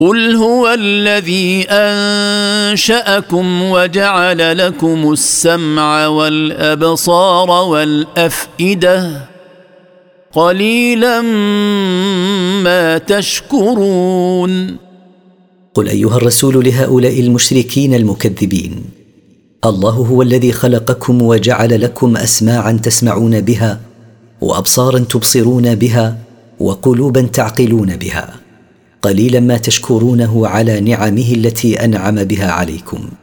قل هو الذي أنشأكم وجعل لكم السمع والأبصار والأفئدة قليلا ما تشكرون. قل أيها الرسول لهؤلاء المشركين المكذبين: الله هو الذي خلقكم وجعل لكم أسماعا تسمعون بها وأبصارا تبصرون بها وقلوبا تعقلون بها، قليلا ما تشكرونه على نعمه التي أنعم بها عليكم.